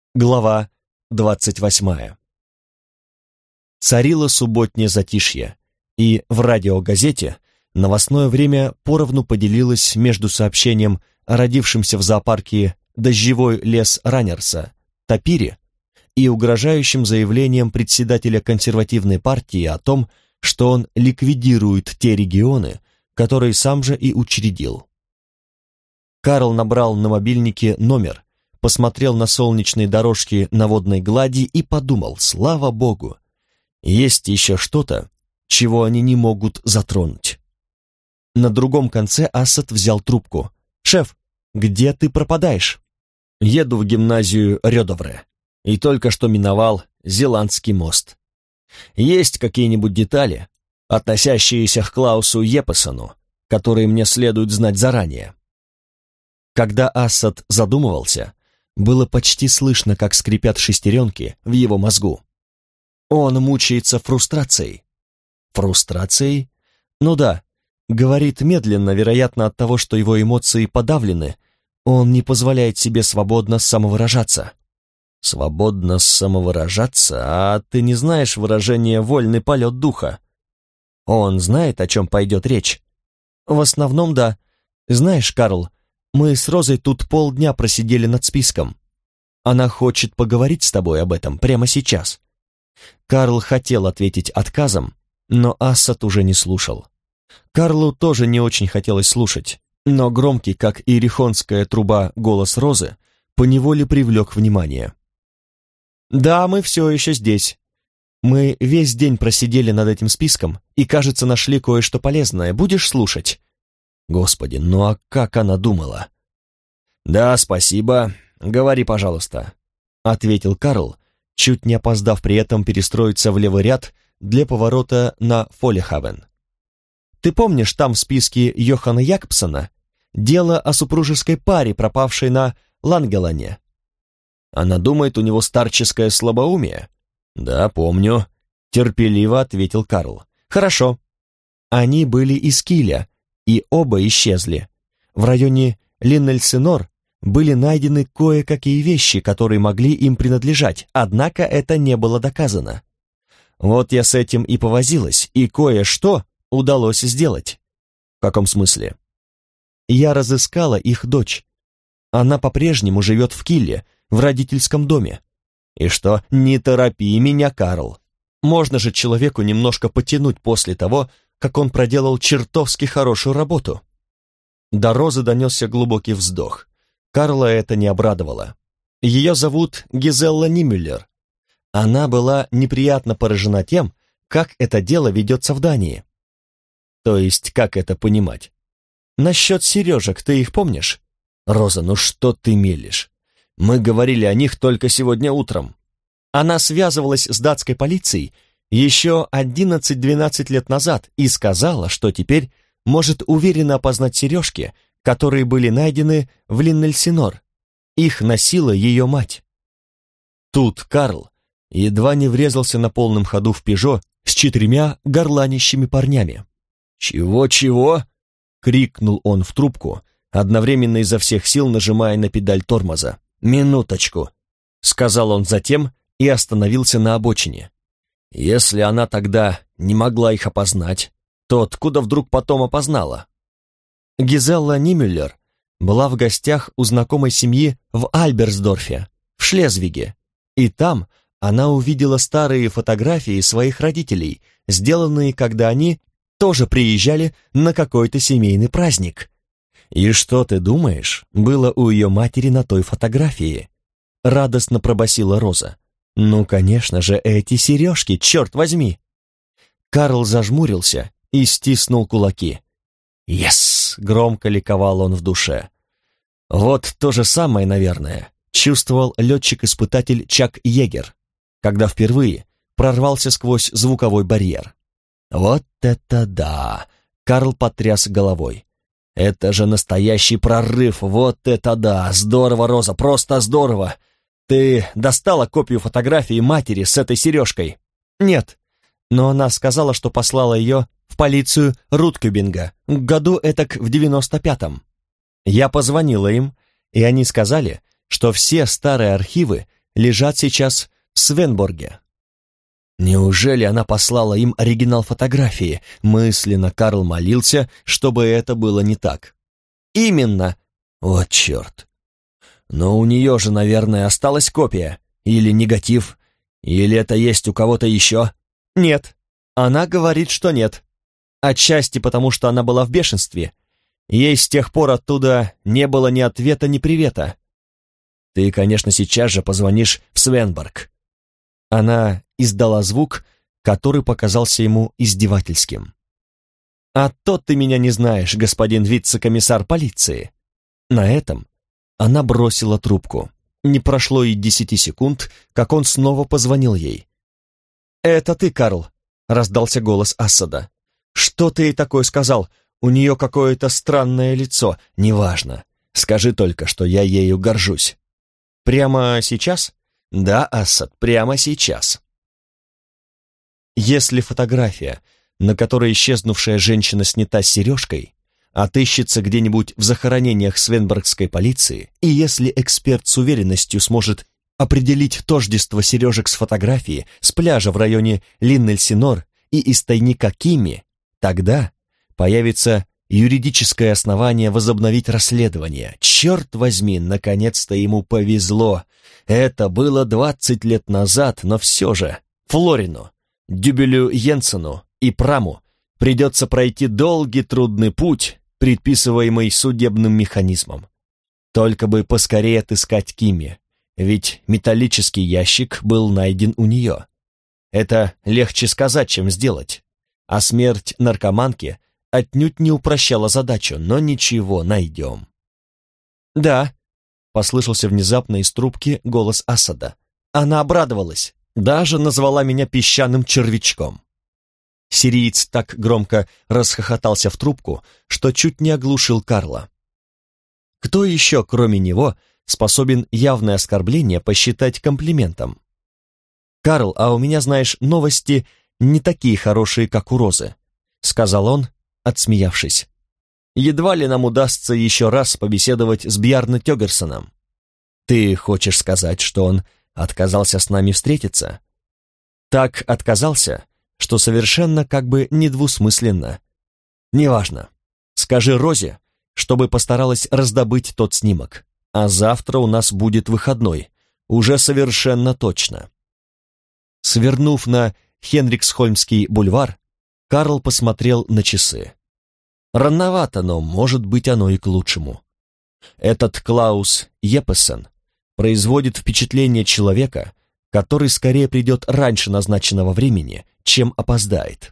Глава 28. Царило субботнее затишье, и в радиогазете новостное время поровну поделилось между сообщением о родившемся в зоопарке «Дождевой лес Раннерса» Тапире и угрожающим заявлением председателя консервативной партии о том, что он ликвидирует те регионы, которые сам же и учредил. Карл набрал на мобильнике номер, посмотрел на солнечные дорожки на водной глади и подумал: слава богу, есть еще что-то, чего они не могут затронуть. На другом конце Асад взял трубку. «Шеф, где ты пропадаешь?» «Еду в гимназию Рёдовре и только что миновал Зеландский мост. Есть какие-нибудь детали, относящиеся к Клаусу Еппесону, которые мне следует знать заранее?» Когда Асад задумывался, было почти слышно, как скрипят шестеренки в его мозгу. Он мучается фрустрацией. Фрустрацией? Ну да, говорит медленно, вероятно, от того, что его эмоции подавлены, он не позволяет себе свободно самовыражаться. Свободно самовыражаться? А ты не знаешь выражение «вольный полет духа»? Он знает, о чем пойдет речь? В основном, да. Знаешь, Карл, мы с Розой тут полдня просидели над списком. Она хочет поговорить с тобой об этом прямо сейчас. Карл хотел ответить отказом, но Асад уже не слушал. Карлу тоже не очень хотелось слушать, но громкий, как иерихонская труба, голос Розы поневоле привлек внимание. «Да, мы все еще здесь. Мы весь день просидели над этим списком и, кажется, нашли кое-что полезное. Будешь слушать?» Господи, ну а как она думала? «Да, спасибо. Говори, пожалуйста», — ответил Карл, чуть не опоздав при этом перестроиться в левый ряд для поворота на Фоллихавен. «Ты помнишь, там в списке Йохана Якобсона дело о супружеской паре, пропавшей на Лангелане?» «Она думает, у него старческое слабоумие?» «Да, помню», — терпеливо ответил Карл. «Хорошо. Они были из Киля, и оба исчезли. В районе Линнельсенор были найдены кое-какие вещи, которые могли им принадлежать, однако это не было доказано. Вот я с этим и повозилась, и кое-что удалось сделать». «В каком смысле?» «Я разыскала их дочь. Она по-прежнему живет в Килле, в родительском доме». «И что? Не торопи меня, Карл. Можно же человеку немножко потянуть после того, как он проделал чертовски хорошую работу». До Розы донесся глубокий вздох. Карла это не обрадовало. Ее зовут Гизелла Нимюллер. Она была неприятно поражена тем, как это дело ведется в Дании. То есть, как это понимать? Насчет сережек, ты их помнишь? Роза, ну что ты мелешь? Мы говорили о них только сегодня утром. Она связывалась с датской полицией еще 11-12 лет назад и сказала, что теперь может уверенно опознать сережки, которые были найдены в Линнельсенор. Их носила ее мать. Тут Карл едва не врезался на полном ходу в «Пежо» с 4 горланищими парнями. «Чего-чего?» — крикнул он в трубку, одновременно изо всех сил нажимая на педаль тормоза. «Минуточку», — сказал он затем и остановился на обочине. «Если она тогда не могла их опознать, то откуда вдруг потом опознала?» Гизелла Нимюллер была в гостях у знакомой семьи в Альберсдорфе, в Шлезвиге, и там она увидела старые фотографии своих родителей, сделанные, когда они тоже приезжали на какой-то семейный праздник. «И что ты думаешь, было у ее матери на той фотографии?» — радостно пробасила Роза. «Ну, конечно же, эти сережки, черт возьми!» Карл зажмурился и стиснул кулаки. «Ес!» — громко ликовал он в душе. Вот то же самое, наверное, чувствовал летчик-испытатель Чак Йегер, когда впервые прорвался сквозь звуковой барьер. «Вот это да!» — Карл потряс головой. «Это же настоящий прорыв! Вот это да! Здорово, Роза, просто здорово! Ты достала копию фотографии матери с этой сережкой?» «Нет, но она сказала, что послала ее в полицию Руткюбинга, году этак в 95-м. Я позвонила им, и они сказали, что все старые архивы лежат сейчас в Свенборге. Неужели она послала им оригинал фотографии? Мысленно Карл молился, чтобы это было не так. Именно. Вот черт. Но у нее же, наверное, осталась копия. Или негатив. Или это есть у кого-то еще? Нет. Она говорит, что нет. Отчасти потому, что она была в бешенстве. Ей с тех пор оттуда не было ни ответа, ни привета. Ты, конечно, сейчас же позвонишь в Свенборг. Она издала звук, который показался ему издевательским. «А то ты меня не знаешь, господин вице-комиссар полиции». На этом она бросила трубку. Не прошло и 10 секунд, как он снова позвонил ей. «Это ты, Карл?» — раздался голос Ассада. «Что ты ей такое сказал? У нее какое-то странное лицо. Неважно. Скажи только, что я ею горжусь». «Прямо сейчас?» «Да, Ассад, прямо сейчас». Если фотография, на которой исчезнувшая женщина снята с сережкой, отыщется где-нибудь в захоронениях свенборгской полиции, и если эксперт с уверенностью сможет определить тождество сережек с фотографии с пляжа в районе Линнельсинор и из тайника Кимми, тогда появится юридическое основание возобновить расследование. Черт возьми, наконец-то ему повезло. Это было 20 лет назад, но все же Флорину, Дюбелю Йенсену и Праму придется пройти долгий трудный путь, предписываемый судебным механизмом. Только бы поскорее отыскать Кимми, ведь металлический ящик был найден у нее. Это легче сказать, чем сделать. А смерть наркоманки отнюдь не упрощала задачу, но ничего, найдем. «Да», — послышался внезапно из трубки голос Асада. Она обрадовалась, даже назвала меня песчаным червячком. Сириец так громко расхохотался в трубку, что чуть не оглушил Карла. Кто еще, кроме него, способен явное оскорбление посчитать комплиментом? «Карл, а у меня, знаешь, новости не такие хорошие, как у Розы», — сказал он, отсмеявшись. «Едва ли нам удастся еще раз побеседовать с Бjarne Тёгерсоном. Ты хочешь сказать, что он отказался с нами встретиться?» «Так отказался, что совершенно как бы недвусмысленно. Неважно. Скажи Розе, чтобы постаралась раздобыть тот снимок, а завтра у нас будет выходной, уже совершенно точно». Свернув на Хенриксхольмский бульвар, Карл посмотрел на часы. Рановато, но, может быть, оно и к лучшему. Этот Клаус Еппессен производит впечатление человека, который скорее придет раньше назначенного времени, чем опоздает.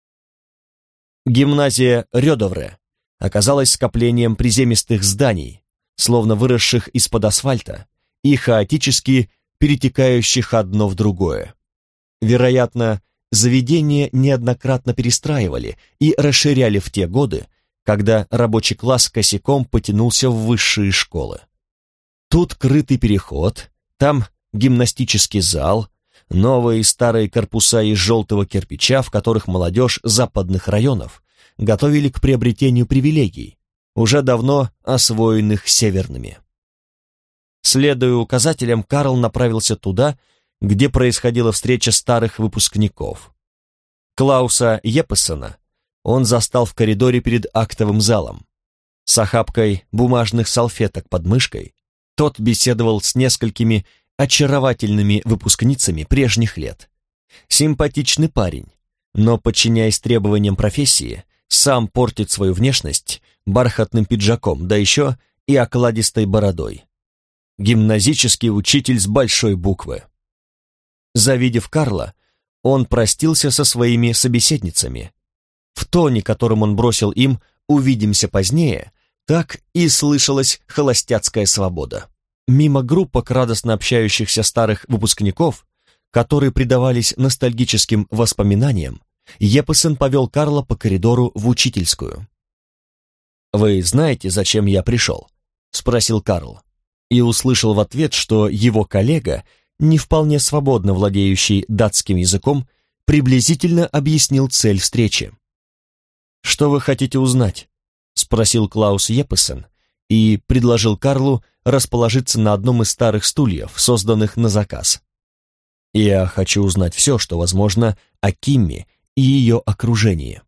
Гимназия Рёдовре оказалась скоплением приземистых зданий, словно выросших из-под асфальта и хаотически перетекающих одно в другое. Вероятно, заведения неоднократно перестраивали и расширяли в те годы, когда рабочий класс косяком потянулся в высшие школы. Тут крытый переход, там гимнастический зал, новые и старые корпуса из желтого кирпича, в которых молодежь западных районов готовили к приобретению привилегий, уже давно освоенных северными. Следуя указателям, Карл направился туда, где происходила встреча старых выпускников. Клауса Еппессена он застал в коридоре перед актовым залом. С охапкой бумажных салфеток под мышкой тот беседовал с несколькими очаровательными выпускницами прежних лет. Симпатичный парень, но, подчиняясь требованиям профессии, сам портит свою внешность бархатным пиджаком, да еще и окладистой бородой. Гимназический учитель с большой буквы. Завидев Карла, он простился со своими собеседницами. В тоне, которым он бросил им «увидимся позднее», так и слышалась холостяцкая свобода. Мимо группок радостно общающихся старых выпускников, которые предавались ностальгическим воспоминаниям, Еппессен повел Карла по коридору в учительскую. «Вы знаете, зачем я пришел?» — спросил Карл, и услышал в ответ, что его коллега, не вполне свободно владеющий датским языком, приблизительно объяснил цель встречи. «Что вы хотите узнать?» — спросил Клаус Еппессен и предложил Карлу расположиться на одном из старых стульев, созданных на заказ. Я хочу узнать все, что возможно о Кимми и ее окружении.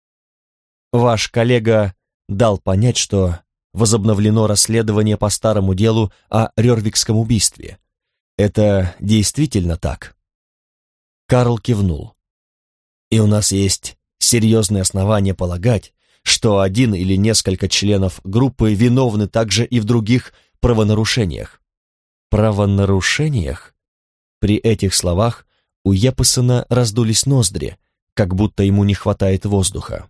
Ваш коллега дал понять, что возобновлено расследование по старому делу о Рервикском убийстве. Это действительно так? Карл кивнул. И у нас есть серьезные основания полагать, что один или несколько членов группы виновны также и в других правонарушениях. Правонарушениях? При этих словах у Еппесона раздулись ноздри, как будто ему не хватает воздуха.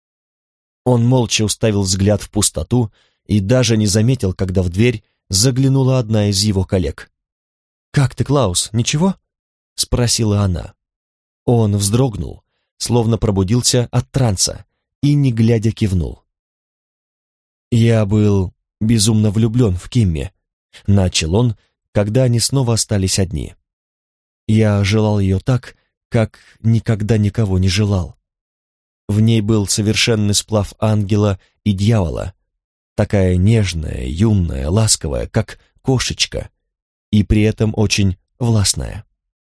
Он молча уставил взгляд в пустоту и даже не заметил, когда в дверь заглянула одна из его коллег. «Как ты, Клаус, ничего?» — спросила она. Он вздрогнул, словно пробудился от транса, и, не глядя, кивнул. «Я был безумно влюблен в Кимми», — начал он, когда они снова остались одни. «Я желал ее так, как никогда никого не желал. В ней был совершенный сплав ангела и дьявола, такая нежная, юная, ласковая, как кошечка, и при этом очень властная.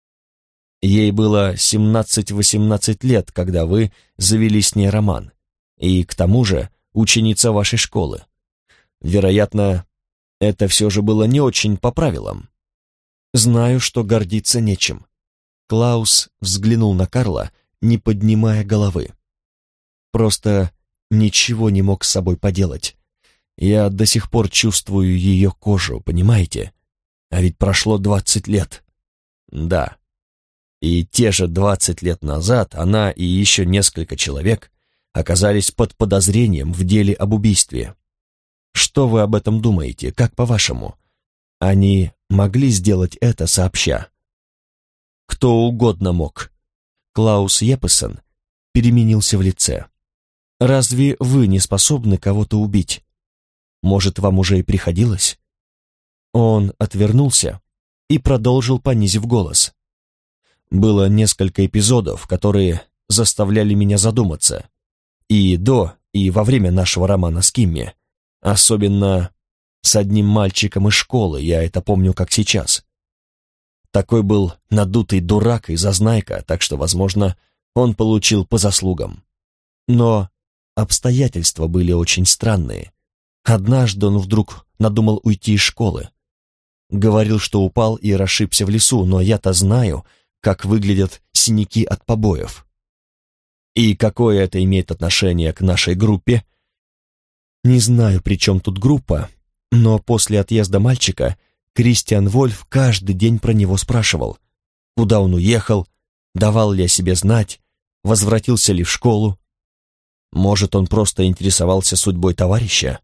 Ей было 17-18 лет, когда вы завели с ней роман, и, к тому же, ученица вашей школы. Вероятно, это все же было не очень по правилам. Знаю, что гордиться нечем». Клаус взглянул на Карла, не поднимая головы. «Просто ничего не мог с собой поделать. Я до сих пор чувствую ее кожу, понимаете? А ведь прошло 20 лет. Да. И те же 20 лет назад она и еще несколько человек оказались под подозрением в деле об убийстве. Что вы об этом думаете, как по-вашему? Они могли сделать это сообща?» «Кто угодно мог». Клаус Еппесон переменился в лице. «Разве вы не способны кого-то убить? Может, вам уже и приходилось?» Он отвернулся и продолжил, понизив голос. «Было несколько эпизодов, которые заставляли меня задуматься. И до, и во время нашего романа с Кимми. Особенно с одним мальчиком из школы, я это помню как сейчас. Такой был надутый дурак и зазнайка, так что, возможно, он получил по заслугам. Но обстоятельства были очень странные. Однажды он вдруг надумал уйти из школы. Говорил, что упал и расшибся в лесу, но я-то знаю, как выглядят синяки от побоев. И какое это имеет отношение к нашей группе? Не знаю, при чем тут группа, но после отъезда мальчика Кристиан Вольф каждый день про него спрашивал, куда он уехал, давал ли о себе знать, возвратился ли в школу. Может, он просто интересовался судьбой товарища?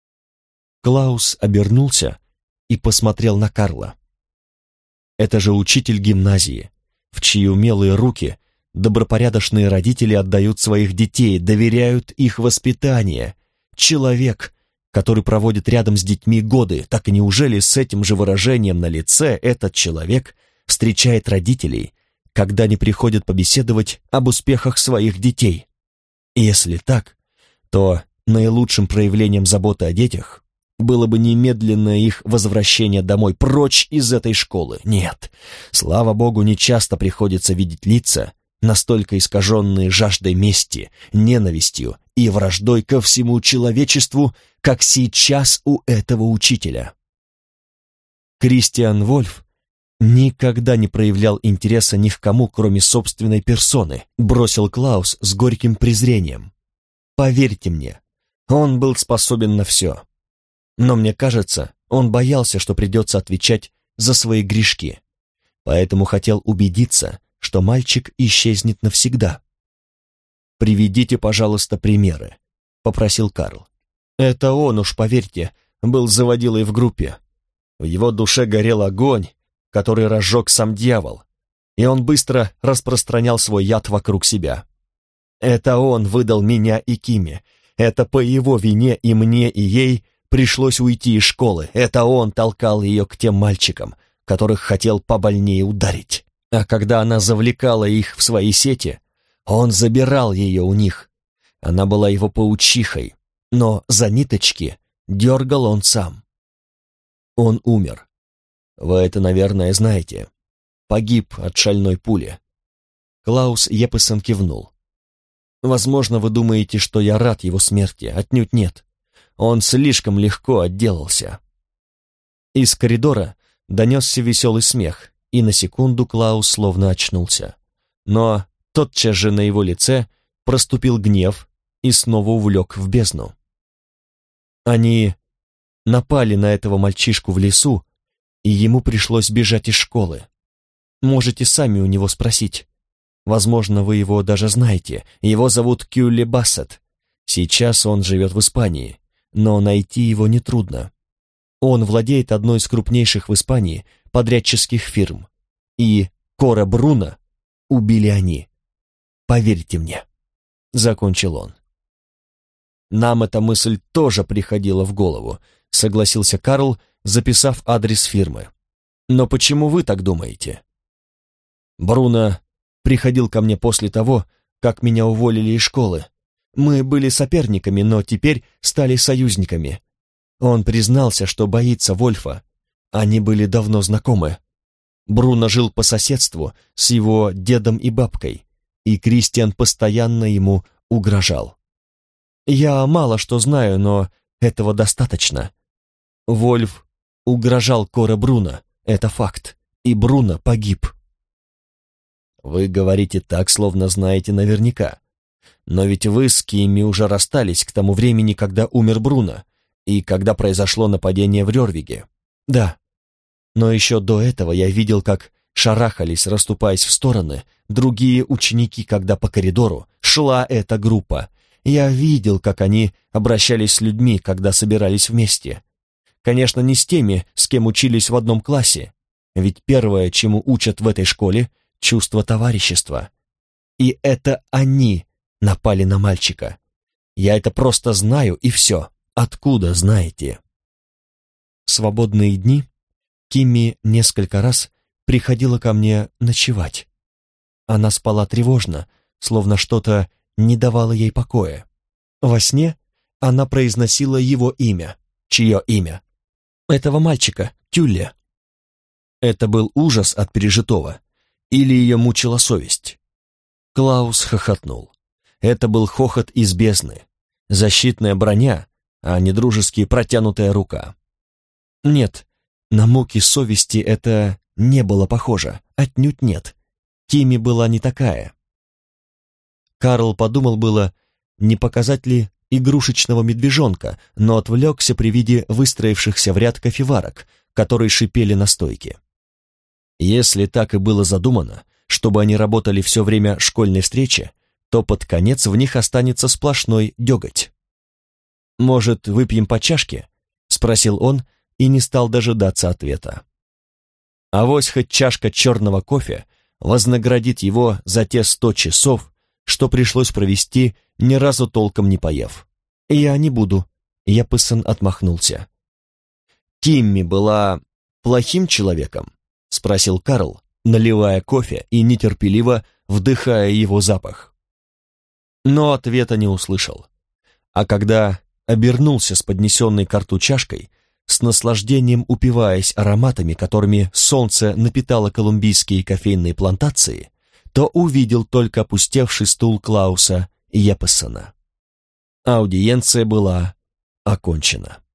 Клаус обернулся и посмотрел на Карла. Это же учитель гимназии, в чьи умелые руки добропорядочные родители отдают своих детей, доверяют их воспитание. Человек, который проводит рядом с детьми годы, так и неужели с этим же выражением на лице этот человек встречает родителей, когда они приходят побеседовать об успехах своих детей? И если так, то наилучшим проявлением заботы о детях было бы немедленное их возвращение домой, прочь из этой школы. Нет, слава богу, нечасто приходится видеть лица, настолько искаженные жаждой мести, ненавистью и враждой ко всему человечеству, как сейчас у этого учителя. Кристиан Вольф никогда не проявлял интереса ни к кому, кроме собственной персоны, бросил Клаус с горьким презрением. Поверьте мне, он был способен на все. Но мне кажется, он боялся, что придется отвечать за свои грешки, поэтому хотел убедиться, что мальчик исчезнет навсегда. «Приведите, пожалуйста, примеры», — попросил Карл. «Это он уж, поверьте, был заводилой в группе. В его душе горел огонь, который разжег сам дьявол, и он быстро распространял свой яд вокруг себя. Это он выдал меня и Кимми. Это по его вине и мне, и ей пришлось уйти из школы. Это он толкал ее к тем мальчикам, которых хотел побольнее ударить. А когда она завлекала их в свои сети, он забирал ее у них. Она была его паучихой, но за ниточки дергал он сам. Он умер. Вы это, наверное, знаете. Погиб от шальной пули. Клаус Еппесон кивнул. Возможно, вы думаете, что я рад его смерти. Отнюдь нет. Он слишком легко отделался. Из коридора донесся веселый смех, и на секунду Клаус словно очнулся. Но тотчас же на его лице проступил гнев и снова увлек в бездну. Они напали на этого мальчишку в лесу, и ему пришлось бежать из школы. Можете сами у него спросить. Возможно, вы его даже знаете. Его зовут Кюлли Бассет. Сейчас он живет в Испании, но найти его нетрудно. Он владеет одной из крупнейших в Испании подрядческих фирм. И Кора Бруно убили они. Поверьте мне, закончил он. Нам эта мысль тоже приходила в голову, согласился Карл, записав адрес фирмы. Но почему вы так думаете? Бруно приходил ко мне после того, как меня уволили из школы. Мы были соперниками, но теперь стали союзниками. Он признался, что боится Вольфа. Они были давно знакомы. Бруно жил по соседству с его дедом и бабкой, и Кристиан постоянно ему угрожал. Я мало что знаю, но этого достаточно. Вольф угрожал Коре Бруно, это факт, и Бруно погиб. Вы говорите так, словно знаете наверняка. Но ведь вы с Кимми уже расстались к тому времени, когда умер Бруно, и когда произошло нападение в Рёрвиге. Да, но еще до этого я видел, как шарахались, расступаясь в стороны, другие ученики, когда по коридору шла эта группа. Я видел, как они обращались с людьми, когда собирались вместе. Конечно, не с теми, с кем учились в одном классе, ведь первое, чему учат в этой школе, чувство товарищества. И это они напали на мальчика. Я это просто знаю, и все. Откуда знаете? В свободные дни Кимми несколько раз приходила ко мне ночевать. Она спала тревожно, словно что-то не давало ей покоя. Во сне она произносила его имя. Чье имя? Этого мальчика, Кюлли. Это был ужас от пережитого. Или ее мучила совесть? Клаус хохотнул. Это был хохот из бездны. Защитная броня, а не дружески протянутая рука. Нет, на муки совести это не было похоже. Отнюдь нет. Кимми была не такая. Карл подумал было, не показать ли игрушечного медвежонка, но отвлекся при виде выстроившихся в ряд кофеварок, которые шипели на стойке. Если так и было задумано, чтобы они работали все время школьной встречи, то под конец в них останется сплошной деготь. «Может, выпьем по чашке?» — спросил он и не стал дожидаться ответа. Авось хоть чашка черного кофе вознаградит его за те 100 часов, что пришлось провести, ни разу толком не поев. «Я не буду», — Еппесон отмахнулся. «Кимми была плохим человеком?» — спросил Карл, наливая кофе и нетерпеливо вдыхая его запах. Но ответа не услышал. А когда обернулся с поднесенной ко рту чашкой, с наслаждением упиваясь ароматами, которыми солнце напитало колумбийские кофейные плантации, то увидел только опустевший стул Клауса Еппесона. Аудиенция была окончена.